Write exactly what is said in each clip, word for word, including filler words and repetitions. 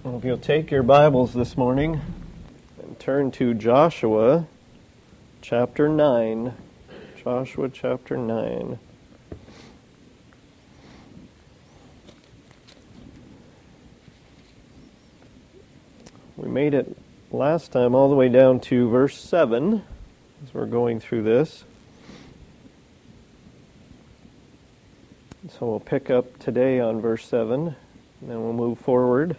Well, if you'll take your Bibles this morning and turn to Joshua chapter nine. Joshua chapter nine. We made it last time all the way down to verse seven as we're going through this. So we'll pick up today on verse seven, and then we'll move forward.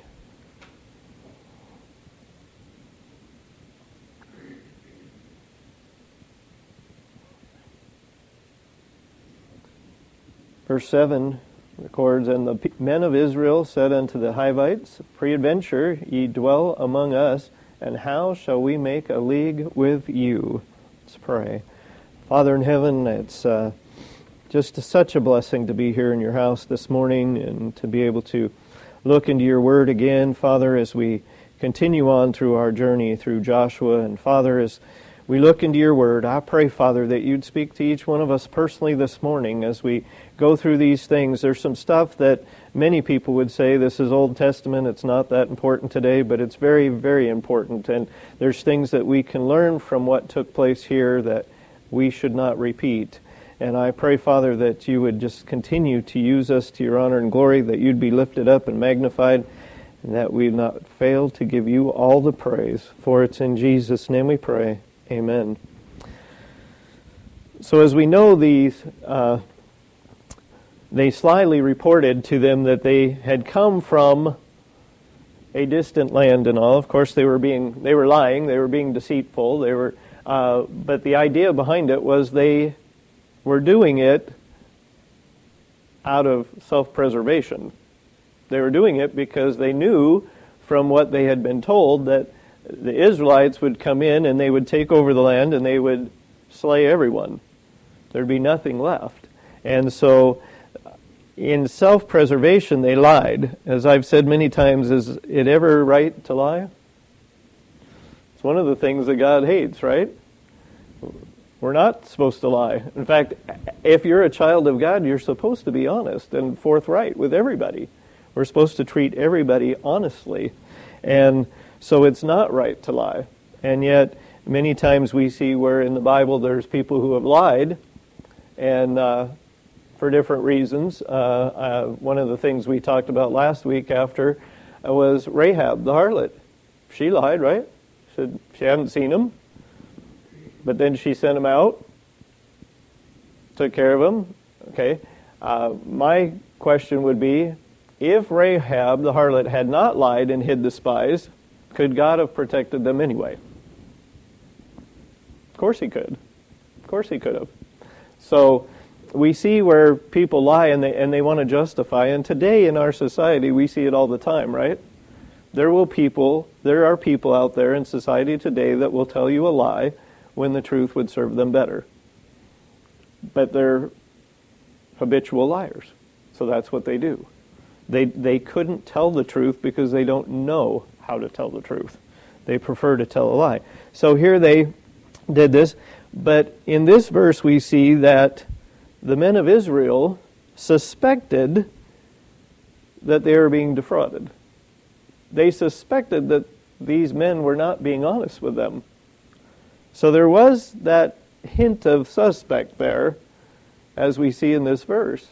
Verse seven records, "And the men of Israel said unto the Hivites, Peradventure ye dwell among us, and how shall we make a league with you?" Let's pray. Father in heaven, it's uh, just such a blessing to be here in your house this morning and to be able to look into your word again, Father, as we continue on through our journey through Joshua. And Father, as we look into your word, I pray, Father, that you'd speak to each one of us personally this morning as we go through these things. There's some stuff that many people would say, this is Old Testament, it's not that important today, but it's very, very important. And there's things that we can learn from what took place here that we should not repeat. And I pray, Father, that you would just continue to use us to your honor and glory, that you'd be lifted up and magnified, and that we'd not fail to give you all the praise. For it's in Jesus' name we pray. Amen. So as we know, these uh, they slyly reported to them that they had come from a distant land and all. Of course, they were being they were lying. They were being deceitful. They were, uh, but the idea behind it was they were doing it out of self-preservation. They were doing it because they knew from what they had been told that the Israelites would come in and they would take over the land and they would slay everyone. There'd be nothing left. And so in self-preservation they lied. As I've said many times, is it ever right to lie? It's one of the things that God hates, right? We're not supposed to lie. In fact, if you're a child of God, you're supposed to be honest and forthright with everybody. We're supposed to treat everybody honestly. And so it's not right to lie. And yet, many times we see where in the Bible there's people who have lied, and uh, for different reasons. Uh, uh, one of the things we talked about last week after was Rahab, the harlot. She lied, right? She said she hadn't seen him, but then she sent him out, took care of him. Okay. Uh, my question would be, if Rahab, the harlot, had not lied and hid the spies, could God have protected them anyway? Of course he could. Of course he could have. So we see where people lie and they and they want to justify. And today in our society we see it all the time, right? There will people, there are people out there in society today that will tell you a lie when the truth would serve them better. But they're habitual liars. So that's what they do. They they couldn't tell the truth because they don't know how to tell the truth. They prefer to tell a lie. So here they did this. But in this verse we see that the men of Israel suspected that they were being defrauded. They suspected that these men were not being honest with them. So there was that hint of suspect there, as we see in this verse.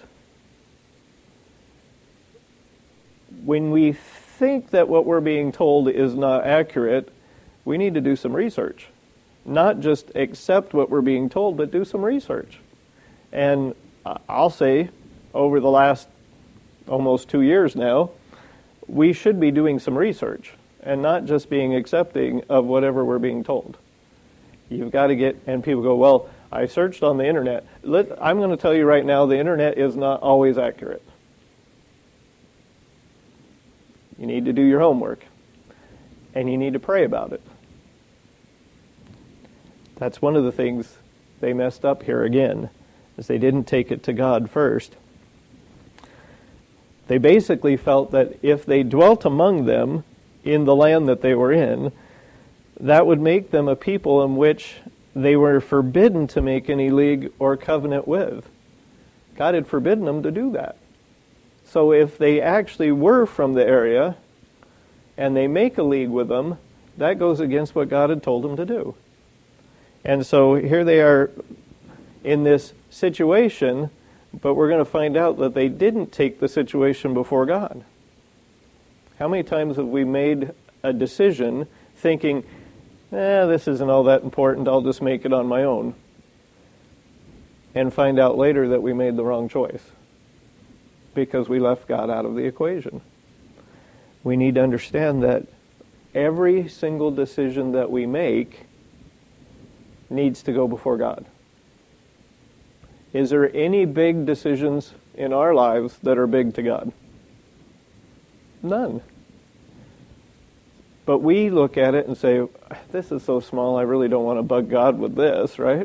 When we think that what we're being told is not accurate, we need to do some research. Not just accept what we're being told, but do some research. And I'll say, over the last almost two years now, we should be doing some research and not just being accepting of whatever we're being told. You've got to get, and people go, well, I searched on the internet. Let, I'm going to tell you right now, the internet is not always accurate. You need to do your homework, and you need to pray about it. That's one of the things they messed up here again, is they didn't take it to God first. They basically felt that if they dwelt among them in the land that they were in, that would make them a people in which they were forbidden to make any league or covenant with. God had forbidden them to do that. So if they actually were from the area and they make a league with them, that goes against what God had told them to do. And so here they are in this situation, but we're going to find out that they didn't take the situation before God. How many times have we made a decision thinking, eh, this isn't all that important, I'll just make it on my own, and find out later that we made the wrong choice because we left God out of the equation? We need to understand that every single decision that we make needs to go before God. Is there any big decisions in our lives that are big to God? None. But we look at it and say, this is so small, I really don't want to bug God with this, right?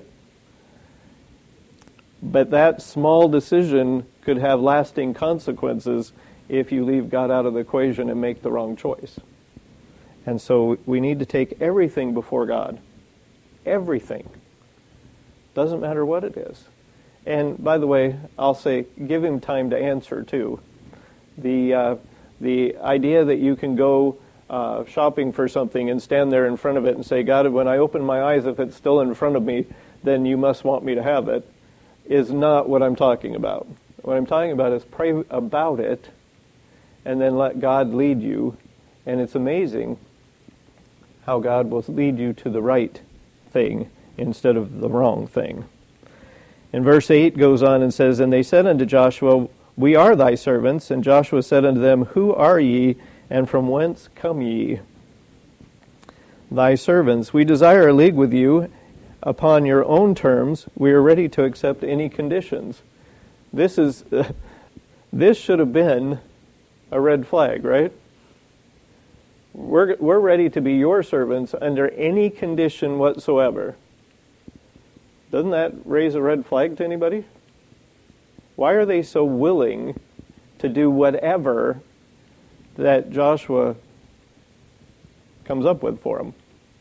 But that small decision could have lasting consequences if you leave God out of the equation and make the wrong choice. And so we need to take everything before God. Everything. Doesn't matter what it is. And by the way, I'll say, give him time to answer too. The uh, the idea that you can go uh, shopping for something and stand there in front of it and say, God, when I open my eyes, if it's still in front of me, then you must want me to have it, is not what I'm talking about. What I'm talking about is pray about it and then let God lead you. And it's amazing how God will lead you to the right thing instead of the wrong thing. And verse eight goes on and says, And they said unto Joshua, We are thy servants. And Joshua said unto them, Who are ye, and from whence come ye? Thy servants. We desire a league with you upon your own terms. We are ready to accept any conditions. This is uh, this should have been a red flag, right? We're we're ready to be your servants under any condition whatsoever. Doesn't that raise a red flag to anybody? Why are they so willing to do whatever that Joshua comes up with for them?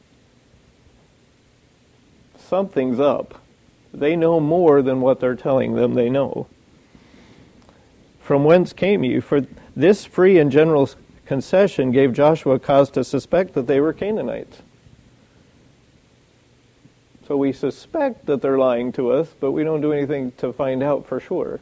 Something's up. They know more than what they're telling them they know. From whence came you? For this free and general concession gave Joshua cause to suspect that they were Canaanites. So we suspect that they're lying to us, but we don't do anything to find out for sure.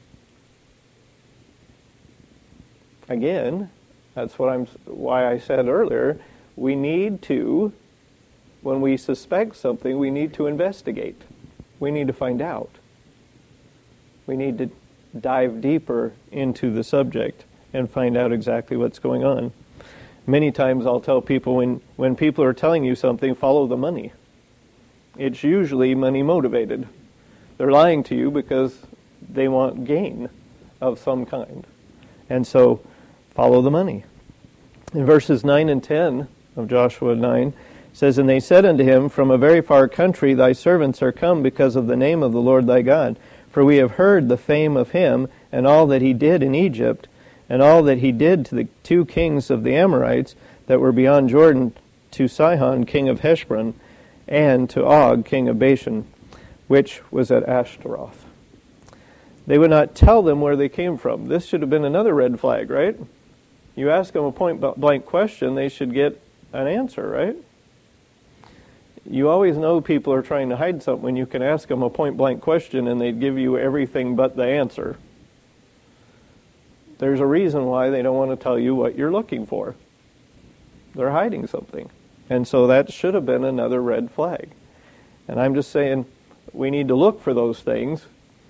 Again, that's what I'm why I said earlier, we need to, when we suspect something, we need to investigate. We need to find out. We need to dive deeper into the subject and find out exactly what's going on. Many times I'll tell people when, when people are telling you something, follow the money. It's usually money motivated. They're lying to you because they want gain of some kind. And so, follow the money. In verses nine and ten of Joshua nine, it says, And they said unto him, From a very far country thy servants are come because of the name of the Lord thy God. For we have heard the fame of him, and all that he did in Egypt, and all that he did to the two kings of the Amorites that were beyond Jordan, to Sihon king of Heshbon, and to Og, king of Bashan, which was at Ashtaroth. They would not tell them where they came from. This should have been another red flag, right? You ask them a point-blank question, they should get an answer, right? You always know people are trying to hide something when you can ask them a point-blank question and they'd give you everything but the answer. There's a reason why they don't want to tell you what you're looking for. They're hiding something. And so that should have been another red flag. And I'm just saying we need to look for those things.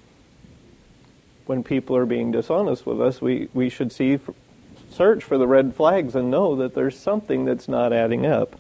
When people are being dishonest with us, we, we should see, search for the red flags and know that there's something that's not adding up.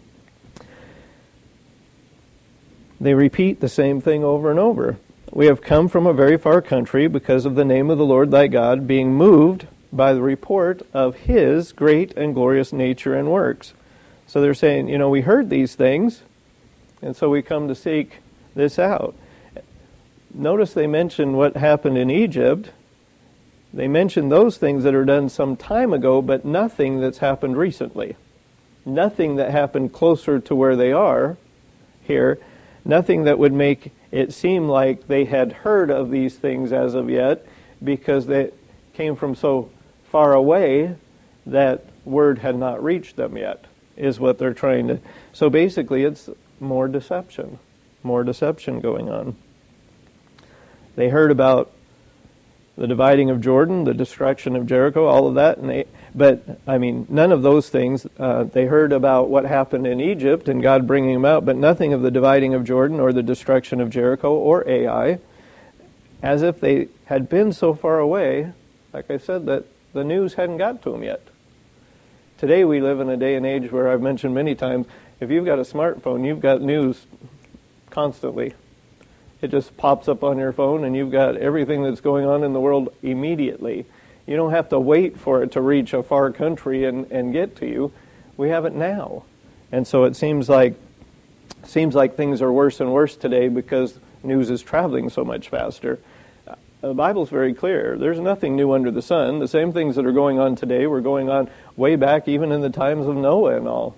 They repeat the same thing over and over. We have come from a very far country because of the name of the Lord thy God, being moved by the report of his great and glorious nature and works. So they're saying, you know, we heard these things, and so we come to seek this out. Notice they mention what happened in Egypt. They mention those things that are done some time ago, but nothing that's happened recently. Nothing that happened closer to where they are here. Nothing that would make it seem like they had heard of these things as of yet, because they came from so far away that word had not reached them yet, is what they're trying to... So basically it's more deception, more deception going on. They heard about the dividing of Jordan, the destruction of Jericho, all of that, and they, but, I mean, none of those things. Uh, they heard about what happened in Egypt and God bringing them out, but nothing of the dividing of Jordan or the destruction of Jericho or Ai, as if they had been so far away, like I said, that the news hadn't got to them yet. Today we live in a day and age where I've mentioned many times, if you've got a smartphone, you've got news constantly. It just pops up on your phone and you've got everything that's going on in the world immediately. You don't have to wait for it to reach a far country and, and get to you. We have it now. And so it seems like seems like things are worse and worse today because news is traveling so much faster. The Bible's very clear. There's nothing new under the sun. The same things that are going on today were going on way back even in the times of Noah and all.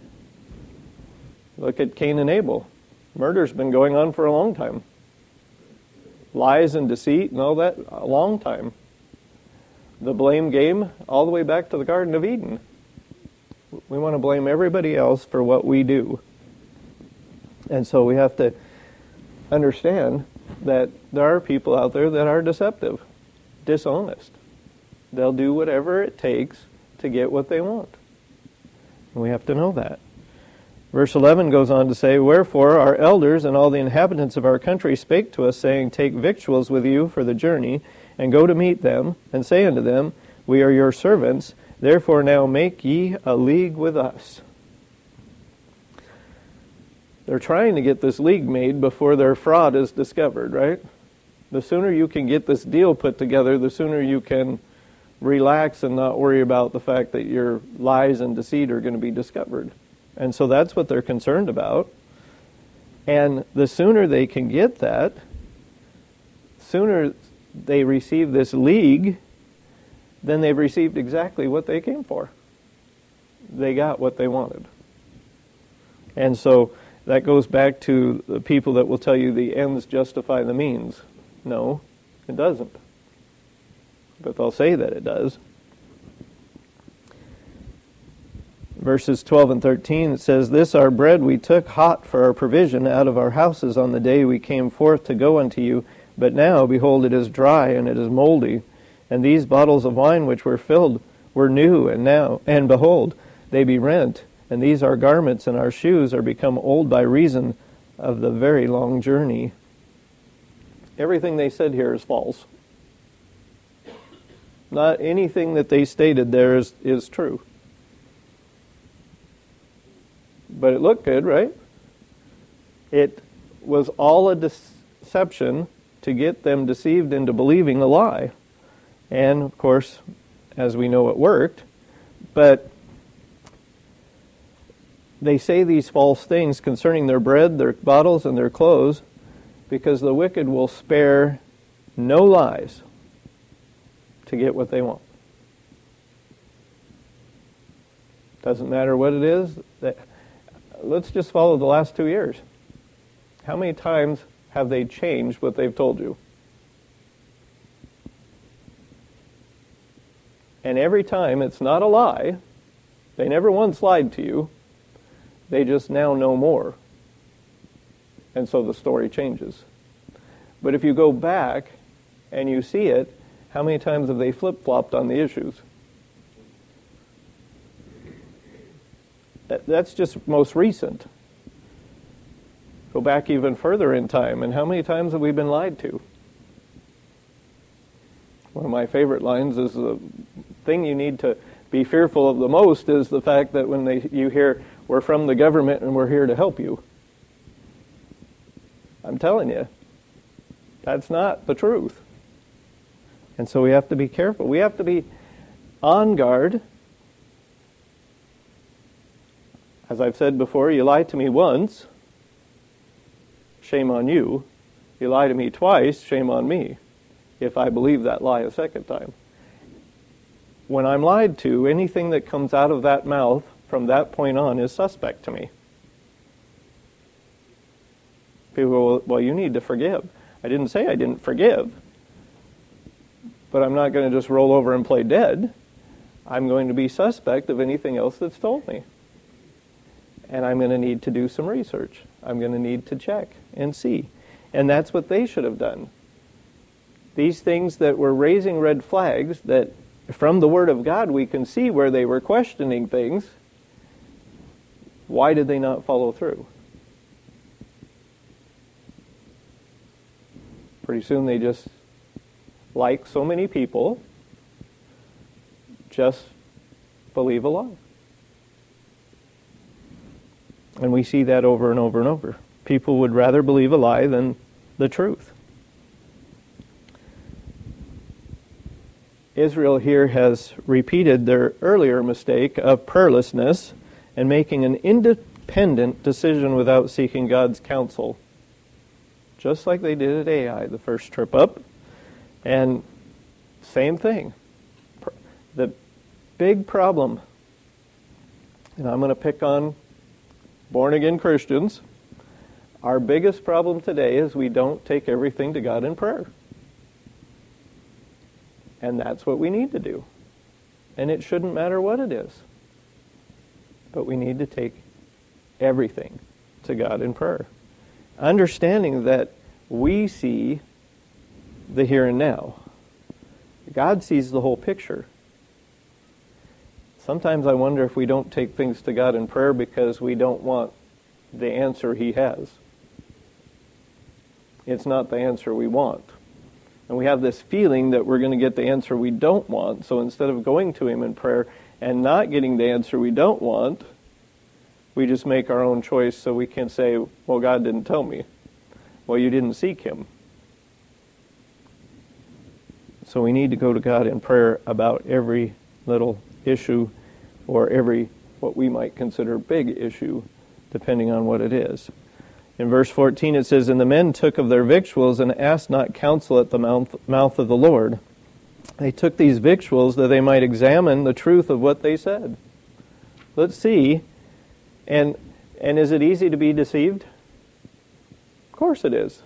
Look at Cain and Abel. Murder's been going on for a long time. Lies and deceit and all that, a long time. The blame game, all the way back to the Garden of Eden. We want to blame everybody else for what we do. And so we have to understand that there are people out there that are deceptive, dishonest. They'll do whatever it takes to get what they want. And we have to know that. Verse eleven goes on to say, "Wherefore our elders and all the inhabitants of our country spake to us, saying, Take victuals with you for the journey, and go to meet them, and say unto them, We are your servants, therefore now make ye a league with us." They're trying to get this league made before their fraud is discovered, right? The sooner you can get this deal put together, the sooner you can relax and not worry about the fact that your lies and deceit are going to be discovered. And so that's what they're concerned about. And the sooner they can get that, sooner they receive this league, then they've received exactly what they came for. They got what they wanted. And so that goes back to the people that will tell you the ends justify the means. No, it doesn't. But they'll say that it does. Verses twelve and thirteen, it says, "This our bread we took hot for our provision out of our houses on the day we came forth to go unto you. But now, behold, it is dry and it is moldy. And these bottles of wine which were filled were new, and now, and behold, they be rent. And these our garments and our shoes are become old by reason of the very long journey." Everything they said here is false. Not anything that they stated there is, is true. But it looked good, right? It was all a deception to get them deceived into believing a lie. And, of course, as we know, it worked. But they say these false things concerning their bread, their bottles, and their clothes, because the wicked will spare no lies to get what they want. Doesn't matter what it is. Let's just follow the last two years. How many times have they changed what they've told you? And every time it's not a lie. They never once lied to you. They just now know more. And so the story changes. But if you go back and you see it, how many times have they flip-flopped on the issues? That's just most recent. Go back even further in time, and how many times have we been lied to? One of my favorite lines is the thing you need to be fearful of the most is the fact that when they you hear, "We're from the government and we're here to help you." I'm telling you, that's not the truth. And so we have to be careful. We have to be on guard. As I've said before, you lie to me once, shame on you. You lie to me twice, shame on me, if I believe that lie a second time. When I'm lied to, anything that comes out of that mouth from that point on is suspect to me. People go, "Well, you need to forgive." I didn't say I didn't forgive, but I'm not going to just roll over and play dead. I'm going to be suspect of anything else that's told me. And I'm going to need to do some research. I'm going to need to check and see. And that's what they should have done. These things that were raising red flags, that from the Word of God we can see where they were questioning things, why did they not follow through? Pretty soon they just, like so many people, just believe a lie. And we see that over and over and over. People would rather believe a lie than the truth. Israel here has repeated their earlier mistake of prayerlessness and making an independent decision without seeking God's counsel. Just like they did at Ai the first trip up. And same thing. The big problem, and I'm going to pick on born-again Christians, our biggest problem today is we don't take everything to God in prayer. And that's what we need to do. And it shouldn't matter what it is. But we need to take everything to God in prayer. Understanding that we see the here and now. God sees the whole picture. Sometimes I wonder if we don't take things to God in prayer because we don't want the answer He has. It's not the answer we want. And we have this feeling that we're going to get the answer we don't want. So instead of going to Him in prayer and not getting the answer we don't want, we just make our own choice so we can say, well, God didn't tell me. Well, you didn't seek Him. So we need to go to God in prayer about every little issue or every, what we might consider big issue, depending on what it is. In verse fourteen it says, "And the men took of their victuals and asked not counsel at the mouth, mouth of the Lord." They took these victuals that they might examine the truth of what they said. Let's see. And and is it easy to be deceived? Of course it is.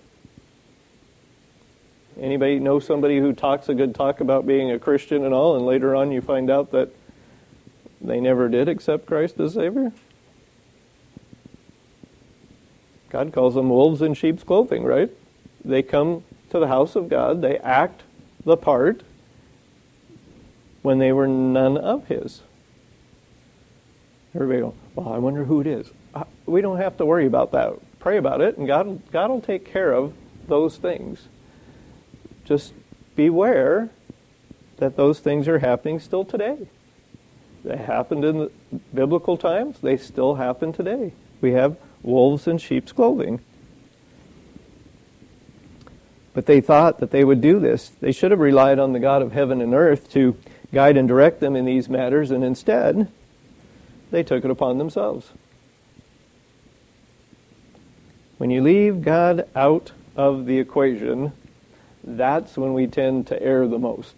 Anybody know somebody who talks a good talk about being a Christian and all, and later on you find out that they never did accept Christ as Savior? God calls them wolves in sheep's clothing, right? They come to the house of God, they act the part when they were none of His. Everybody go, well, I wonder who it is. We don't have to worry about that. Pray about it, and God, God will take care of those things. Just beware that those things are happening still today. They happened in the biblical times. They still happen today. We have wolves in sheep's clothing. But they thought that they would do this. They should have relied on the God of heaven and earth to guide and direct them in these matters, and instead, they took it upon themselves. When you leave God out of the equation, that's when we tend to err the most.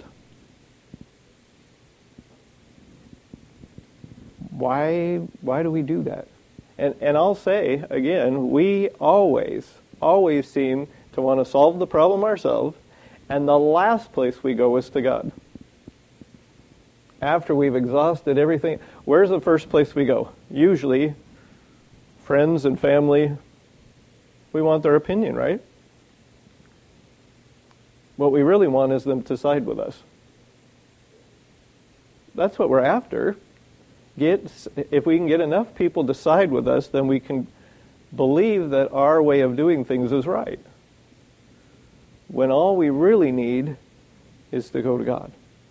Why, why do we do that? And, and I'll say, again, we always, always seem to want to solve the problem ourselves, and the last place we go is to God. After we've exhausted everything, where's the first place we go? Usually, friends and family, we want their opinion, right? What we really want is them to side with us. That's what we're after. Get, if we can get enough people to side with us, then we can believe that our way of doing things is right. When all we really need is to go to God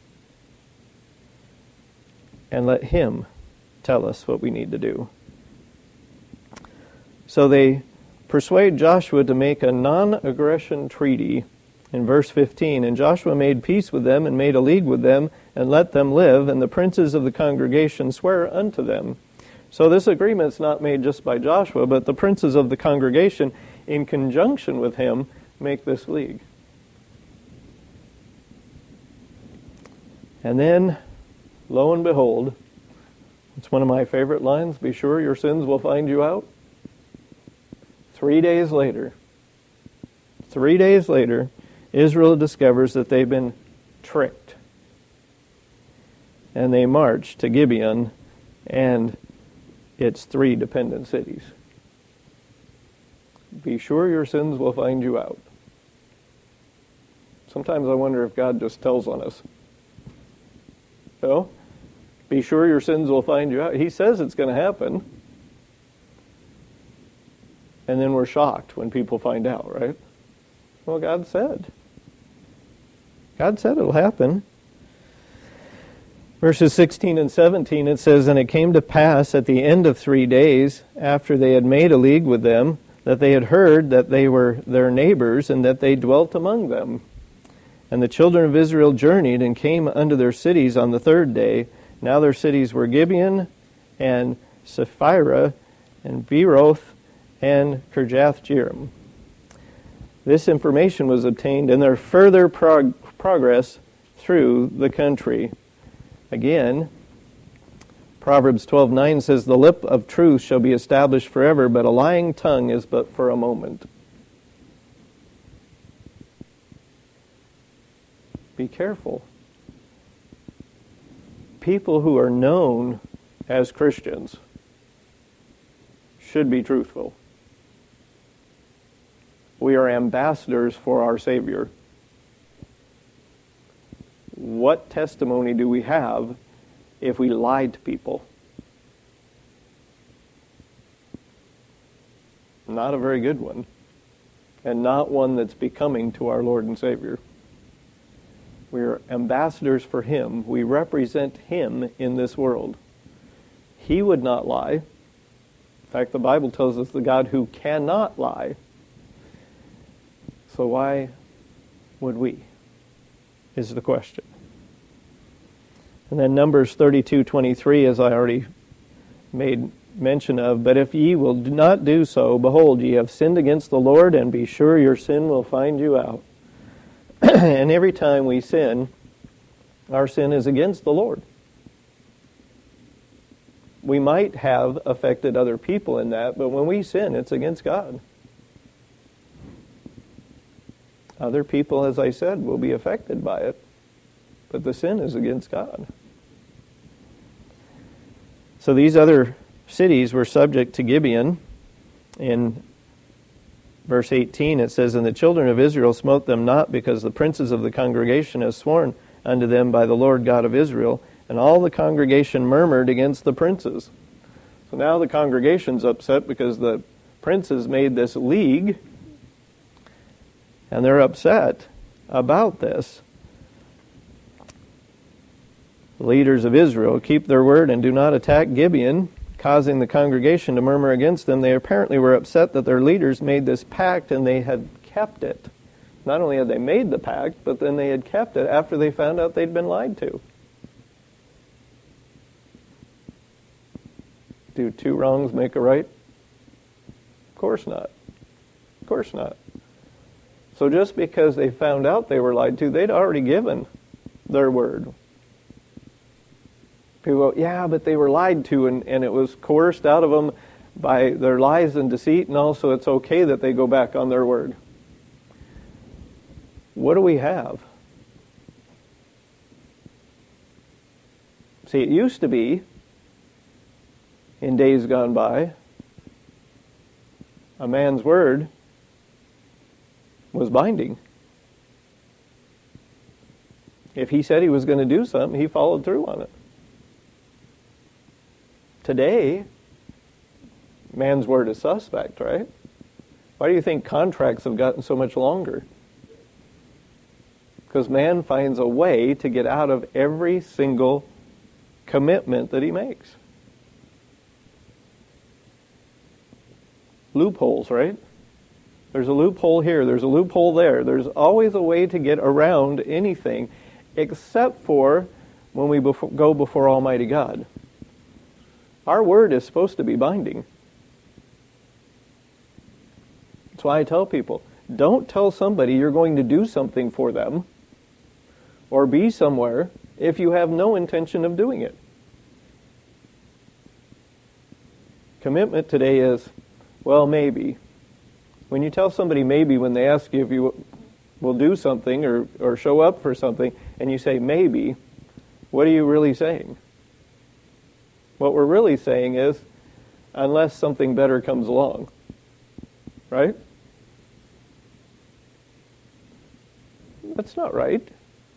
and let Him tell us what we need to do. So they persuade Joshua to make a non-aggression treaty in verse fifteen. "And Joshua made peace with them and made a league with them and let them live, and the princes of the congregation swear unto them." So this agreement's not made just by Joshua, but the princes of the congregation, in conjunction with him, make this league. And then, lo and behold, it's one of my favorite lines, "Be sure your sins will find you out." Three days later, three days later, Israel discovers that they've been tricked. and they marched to Gibeon and its three dependent cities. Be sure your sins will find you out. Sometimes I wonder if God just tells on us. You know? Be sure your sins will find you out. He says it's going to happen. And then we're shocked when people find out, right? Well, God said. God said it'll happen. Verses sixteen and seventeen, it says, "And it came to pass at the end of three days, after they had made a league with them, that they had heard that they were their neighbors, and that they dwelt among them. And the children of Israel journeyed, and came unto their cities on the third day. Now their cities were Gibeon, and Sephirah, and Beeroth, and Kirjath-jearim." This information was obtained in their further prog- progress through the country. Again, Proverbs twelve nine says, "The lip of truth shall be established forever, but a lying tongue is but for a moment." Be careful. People who are known as Christians should be truthful. We are ambassadors for our Savior. What testimony do we have if we lie to people? Not a very good one, and not one that's becoming to our Lord and Savior. We are ambassadors for Him. We represent Him in this world. He would not lie. In fact, the Bible tells us the God who cannot lie. So why would we? Is the question. And then Numbers thirty-two twenty-three, as I already made mention of, "But if ye will not do so, behold, ye have sinned against the Lord, and be sure your sin will find you out." And every time we sin, our sin is against the Lord. We might have affected other people in that, but when we sin, it's against God. Other people, as I said, will be affected by it, but the sin is against God. So these other cities were subject to Gibeon. In verse eighteen it says, "And the children of Israel smote them not, because the princes of the congregation have sworn unto them by the Lord God of Israel, and all the congregation murmured against the princes." So now the congregation's upset because the princes made this league, and they're upset about this. The leaders of Israel keep their word and do not attack Gibeon, causing the congregation to murmur against them. They apparently were upset that their leaders made this pact and they had kept it. Not only had they made the pact, but then they had kept it after they found out they'd been lied to. Do two wrongs make a right? Of course not. Of course not. So just because they found out they were lied to, they'd already given their word. People go, yeah, but they were lied to, and, and it was coerced out of them by their lies and deceit, and also it's okay that they go back on their word. What do we have? See, it used to be, in days gone by, a man's word was binding. If he said he was going to do something, he followed through on it. Today, man's word is suspect, right? Why do you think contracts have gotten so much longer? Because man finds a way to get out of every single commitment that he makes. Loopholes, right? There's a loophole here, there's a loophole there. There's always a way to get around anything, except for when we befo- go before Almighty God. Our word is supposed to be binding. That's why I tell people, don't tell somebody you're going to do something for them or be somewhere if you have no intention of doing it. Commitment today is, well, maybe. When you tell somebody maybe when they ask you if you will do something or, or show up for something, and you say maybe, what are you really saying? What we're really saying is, unless something better comes along. Right? That's not right.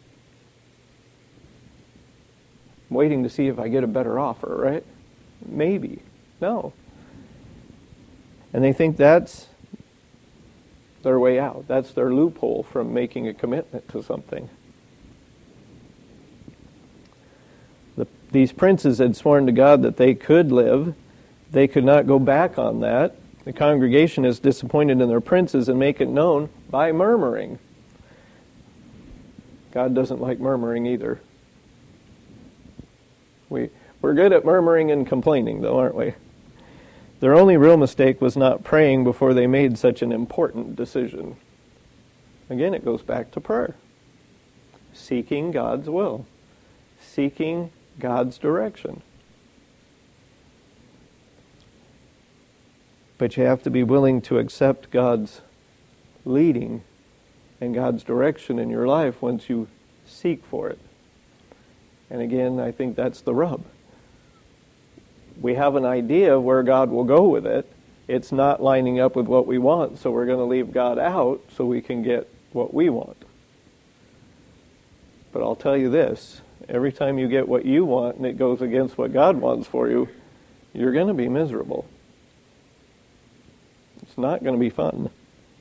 I'm waiting to see if I get a better offer, right? Maybe. No. And they think that's their way out. That's their loophole from making a commitment to something. The, these princes had sworn to God that they could live. They could not go back on that. The congregation is disappointed in their princes and make it known by murmuring. God doesn't like murmuring either. We, we're good at murmuring and complaining, though, aren't we? Their only real mistake was not praying before they made such an important decision. Again, it goes back to prayer. Seeking God's will. Seeking God's direction. But you have to be willing to accept God's leading and God's direction in your life once you seek for it. And again, I think that's the rub. We have an idea of where God will go with it. It's not lining up with what we want, so we're going to leave God out so we can get what we want. But I'll tell you this, every time you get what you want and it goes against what God wants for you, you're going to be miserable. It's not going to be fun.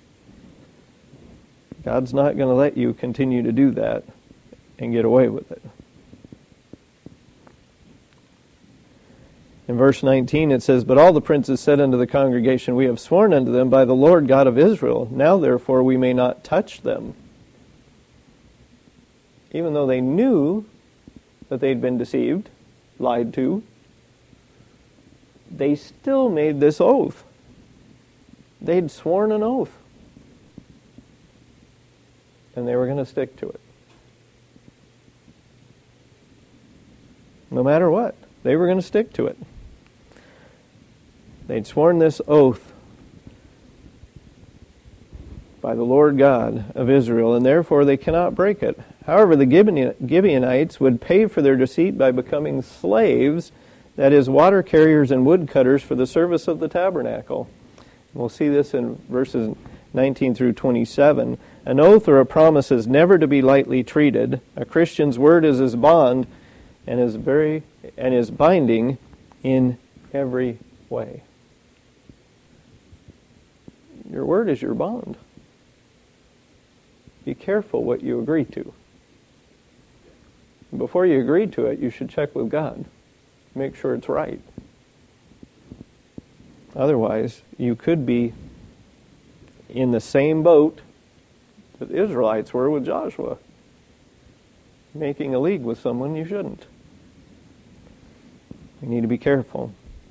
God's not going to let you continue to do that and get away with it. In verse nineteen it says, "But all the princes said unto the congregation, We have sworn unto them by the Lord God of Israel. Now therefore we may not touch them." Even though they knew that they'd been deceived, lied to, they still made this oath. They'd sworn an oath. And they were going to stick to it. No matter what, they were going to stick to it. They'd sworn this oath by the Lord God of Israel, and therefore they cannot break it. However, the Gibeonites would pay for their deceit by becoming slaves, that is, water carriers and woodcutters for the service of the tabernacle. We'll see this in verses nineteen through twenty-seven. An oath or a promise is never to be lightly treated. A Christian's word is his bond and is very and is binding in every way. Your word is your bond. Be careful what you agree to. Before you agree to it, you should check with God. Make sure it's right. Otherwise, you could be in the same boat that the Israelites were with Joshua, making a league with someone you shouldn't. We need to be careful.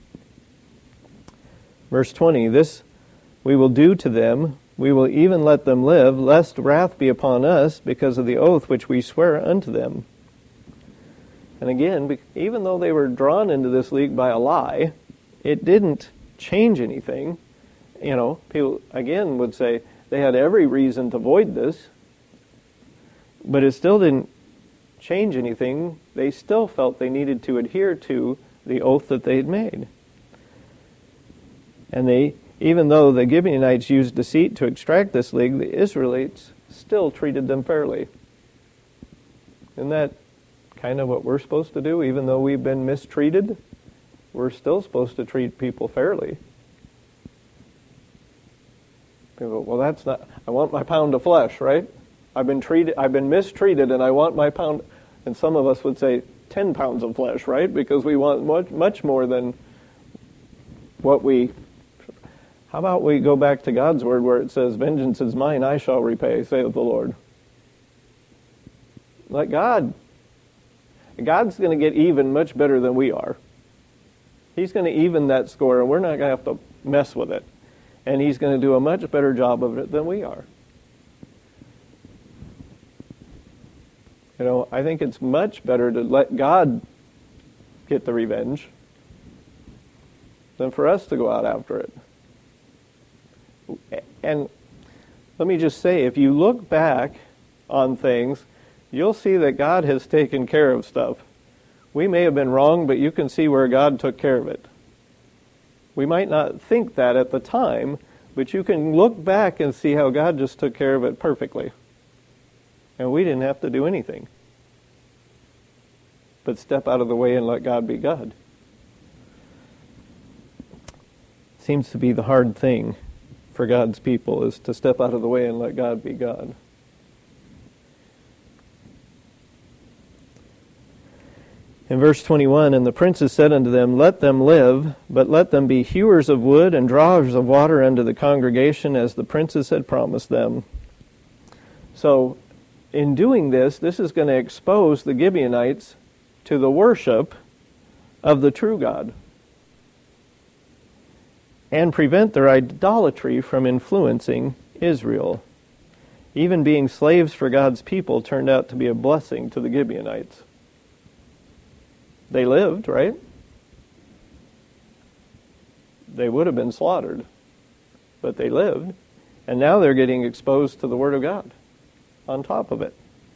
Verse twenty, "This we will do to them, we will even let them live, lest wrath be upon us because of the oath which we swear unto them." And again, even though they were drawn into this league by a lie, it didn't change anything. You know, people again would say they had every reason to void this, but it still didn't change anything. They still felt they needed to adhere to the oath that they had made. And they, even though the Gibeonites used deceit to extract this league, the Israelites still treated them fairly. Isn't that kind of what we're supposed to do? Even though we've been mistreated, we're still supposed to treat people fairly. People go, well, that's not, I want my pound of flesh, right? I've been treated, I've been mistreated and I want my pound, and some of us would say ten pounds of flesh, right? Because we want much, much more than what we, how about we go back to God's word where it says, "Vengeance is mine, I shall repay, saith the Lord." Let God, God's going to get even much better than we are. He's going to even that score, and we're not going to have to mess with it. And He's going to do a much better job of it than we are. You know, I think it's much better to let God get the revenge than for us to go out after it. And let me just say, if you look back on things, you'll see that God has taken care of stuff we may have been wrong, but you can see where God took care of it. We might not think that at the time, but you can look back and see how God just took care of it perfectly. And we didn't have to do anything but step out of the way and let God be God. Seems to be the hard thing for God's people, is to step out of the way and let God be God. In verse twenty-one, and the princes said unto them, let them live, but let them be hewers of wood and drawers of water unto the congregation, as the princes had promised them. So, in doing this, this is going to expose the Gibeonites to the worship of the true God, and prevent their idolatry from influencing Israel. Even being slaves for God's people turned out to be a blessing to the Gibeonites. They lived, right? They would have been slaughtered, but they lived. And now they're getting exposed to the Word of God on top of it.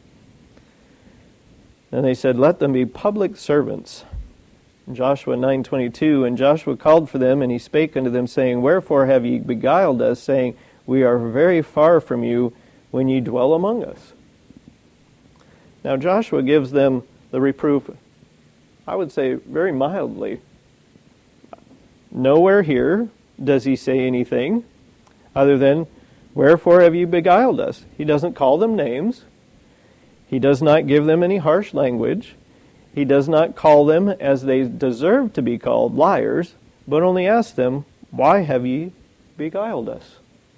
And they said, let them be public servants. In Joshua nine twenty-two, and Joshua called for them, and he spake unto them, saying, wherefore have ye beguiled us, saying, we are very far from you, when ye dwell among us? Now Joshua gives them the reproof, I would say very mildly. Nowhere here does he say anything other than, wherefore have you beguiled us? He doesn't call them names. He does not give them any harsh language. He does not call them, as they deserve to be called, liars, but only asks them, why have ye beguiled us?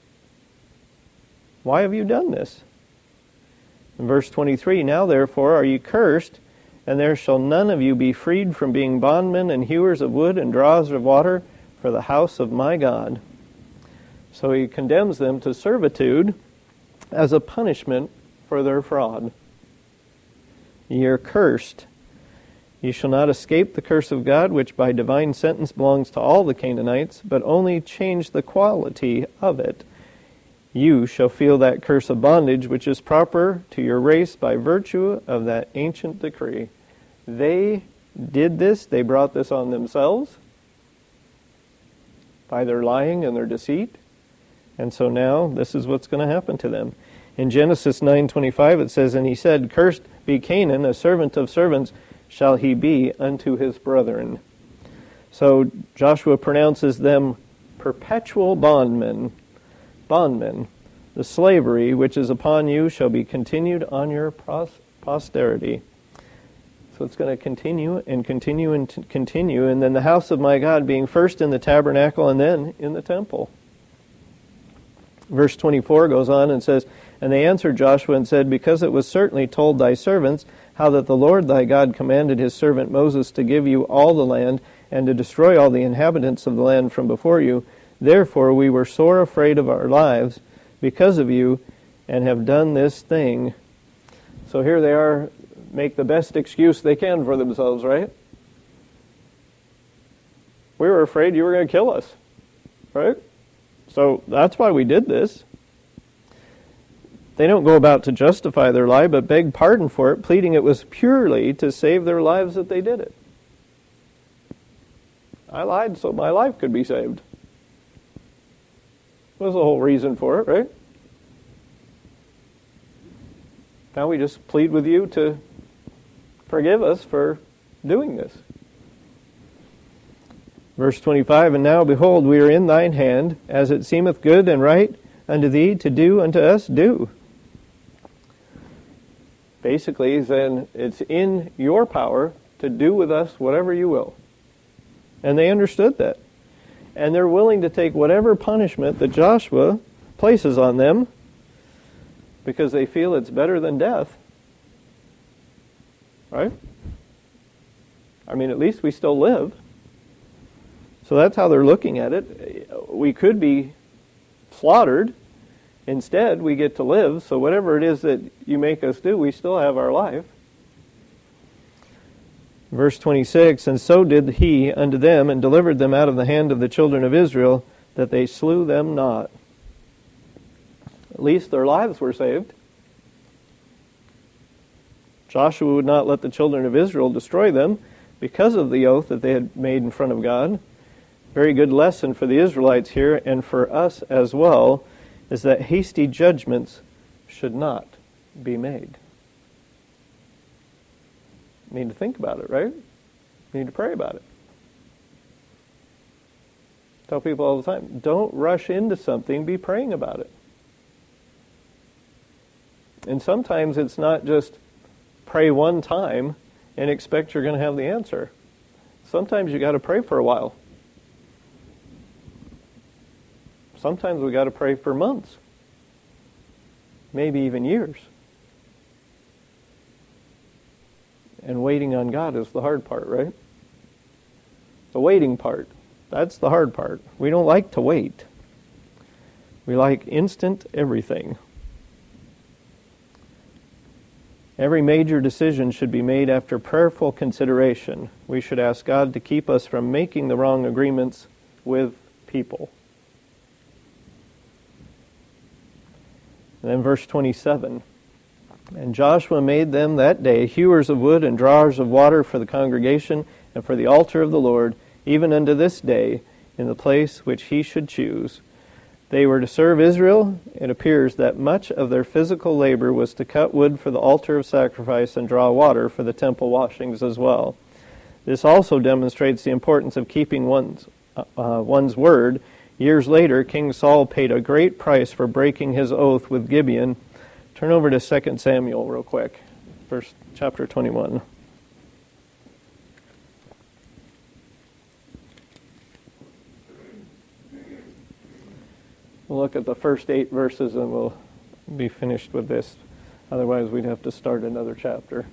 Why have you done this? In verse twenty-three, now therefore are ye cursed, and there shall none of you be freed from being bondmen and hewers of wood and drawers of water for the house of my God. So he condemns them to servitude as a punishment for their fraud. Ye are cursed. Ye shall not escape the curse of God, which by divine sentence belongs to all the Canaanites, but only change the quality of it. You shall feel that curse of bondage, which is proper to your race by virtue of that ancient decree. They did this, they brought this on themselves by their lying and their deceit. And so now this is what's going to happen to them. In Genesis nine twenty-five it says, and he said, cursed be Canaan, a servant of servants shall he be unto his brethren. So Joshua pronounces them perpetual bondmen. Bondmen. The slavery which is upon you shall be continued on your posterity. So it's going to continue and continue and t- continue. And then the house of my God being first in the tabernacle and then in the temple. Verse twenty-four goes on and says, and they answered Joshua and said, because it was certainly told thy servants how that the Lord thy God commanded his servant Moses to give you all the land and to destroy all the inhabitants of the land from before you, therefore we were sore afraid of our lives because of you, and have done this thing. So here they are, make the best excuse they can for themselves, right? We were afraid you were going to kill us, right? So that's why we did this. They don't go about to justify their lie, but beg pardon for it, pleading it was purely to save their lives that they did it. I lied so my life could be saved. Was the whole reason for it, right? Now we just plead with you to forgive us for doing this. Verse twenty-five, and now behold, we are in thine hand, as it seemeth good and right unto thee to do unto us, do. Basically, then it's in your power to do with us whatever you will. And they understood that. And they're willing to take whatever punishment that Joshua places on them because they feel it's better than death. Right? I mean, at least we still live. So that's how they're looking at it. We could be slaughtered. Instead, we get to live. So whatever it is that you make us do, we still have our life. Verse twenty-six, and so did he unto them, and delivered them out of the hand of the children of Israel, that they slew them not. At least their lives were saved. Joshua would not let the children of Israel destroy them, because of the oath that they had made in front of God. Very good lesson for the Israelites here, and for us as well, is that hasty judgments should not be made. You need to think about it, right? You need to pray about it. Tell people all the time, don't rush into something, be praying about it. And sometimes it's not just pray one time and expect you're going to have the answer. Sometimes you got to pray for a while. Sometimes we got to pray for months, maybe even years. And waiting on God is the hard part, right? The waiting part, that's the hard part. We don't like to wait. We like instant everything. Every major decision should be made after prayerful consideration. We should ask God to keep us from making the wrong agreements with people. And then verse twenty-seven. And Joshua made them that day hewers of wood and drawers of water for the congregation and for the altar of the Lord, even unto this day, in the place which he should choose. They were to serve Israel. It appears that much of their physical labor was to cut wood for the altar of sacrifice and draw water for the temple washings as well. This also demonstrates the importance of keeping one's, uh, one's word. Years later, King Saul paid a great price for breaking his oath with Gibeon. Turn over to Second Samuel real quick, verse chapter twenty-one. We'll look at the first eight verses and we'll be finished with this. Otherwise, we'd have to start another chapter.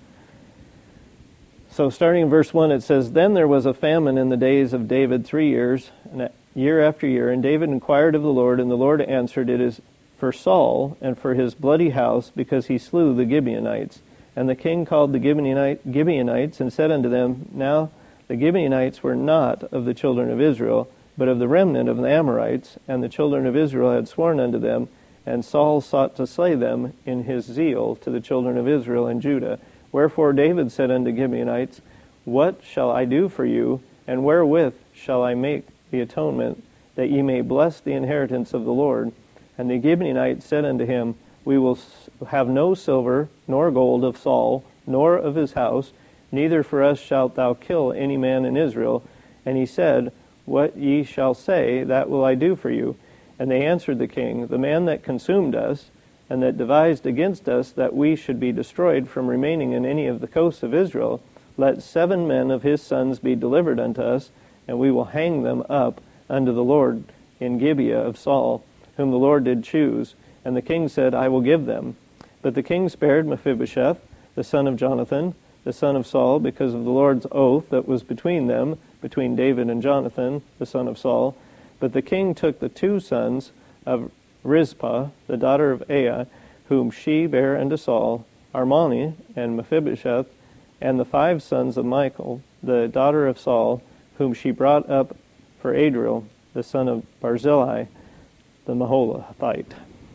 So starting in verse one, it says, Then there was a famine in the days of David three years, and year after year, and David inquired of the Lord, and the Lord answered, It is for Saul and for his bloody house, because he slew the Gibeonites. And the king called the Gibeonites and said unto them, Now the Gibeonites were not of the children of Israel, but of the remnant of the Amorites, and the children of Israel had sworn unto them, and Saul sought to slay them in his zeal to the children of Israel and Judah. Wherefore David said unto Gibeonites, What shall I do for you, and wherewith shall I make the atonement, that ye may bless the inheritance of the Lord? And the Gibeonites said unto him, We will have no silver nor gold of Saul, nor of his house, neither for us shalt thou kill any man in Israel. And he said, What ye shall say, that will I do for you. And they answered the king, The man that consumed us, and that devised against us that we should be destroyed from remaining in any of the coasts of Israel, let seven men of his sons be delivered unto us, and we will hang them up unto the Lord in Gibeah of Saul, whom the Lord did choose. And the king said, I will give them. But the king spared Mephibosheth, the son of Jonathan, the son of Saul, because of the Lord's oath that was between them, between David and Jonathan, the son of Saul. But the king took the two sons of Rizpah, the daughter of Aiah, whom she bare unto Saul, Armoni and Mephibosheth, and the five sons of Michal, the daughter of Saul, whom she brought up for Adriel, the son of Barzillai, the Maholathite.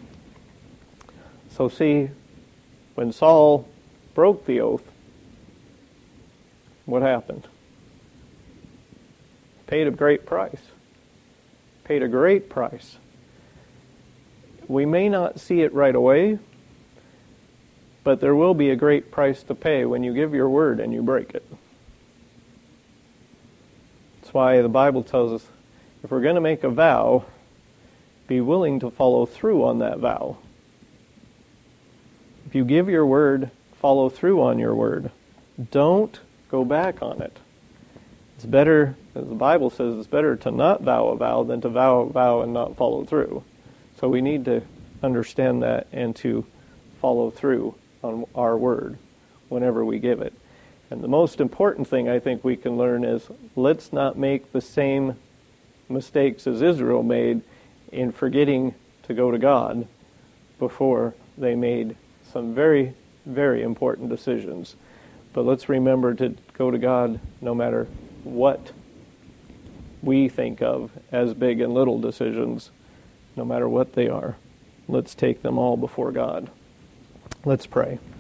So see, when Saul broke the oath, what happened? Paid a great price. Paid a great price. We may not see it right away, but there will be a great price to pay when you give your word and you break it. That's why the Bible tells us, if we're going to make a vow, be willing to follow through on that vow. If you give your word, follow through on your word. Don't go back on it. It's better, as the Bible says, it's better to not vow a vow than to vow a vow and not follow through. So we need to understand that and to follow through on our word whenever we give it. And the most important thing I think we can learn is, let's not make the same mistakes as Israel made in forgetting to go to God before they made some very, very important decisions. But let's remember to go to God no matter what we think of as big and little decisions, no matter what they are. Let's take them all before God. Let's pray.